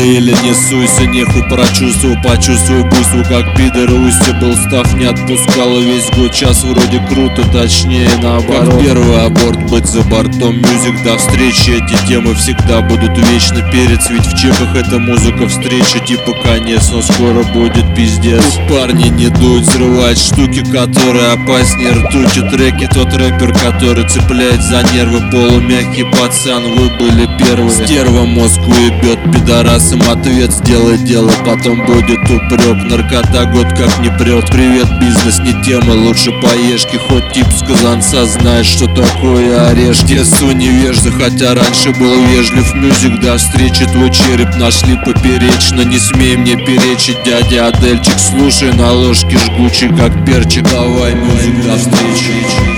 или не суйся, нехуй прочувствовал, почувствуй буйству, как пидор устье был став, не отпускала весь год. Час вроде круто, точнее наоборот. Как первый аборт, быть за бортом. Мюзик до встречи, эти темы всегда будут вечно перец, ведь в чеках эта музыка встреча, типа конец, но скоро будет пиздец. Тут парни не дуют, взрывать штуки, которые опаснее ртути. Треки тот рэпер, который цепляет за нервы. Полумягкий пацан, вы были первые. Стерва мозг уебет, пидорасам ответ. Сделай дело, потом будет упрек. Наркота год как не прет. Привет, бизнес не тема, лучше поешки. Хоть тип с Казанца знает, что такое орешки. Детство невежда, хотя раньше был вежлив. Мюзик до встречи, твой череп нашли поперечно. Не смей мне перечить, дядя Адельчик. Слушай на ложке жгучий, как перчик. Давай, мюзик, до встречи.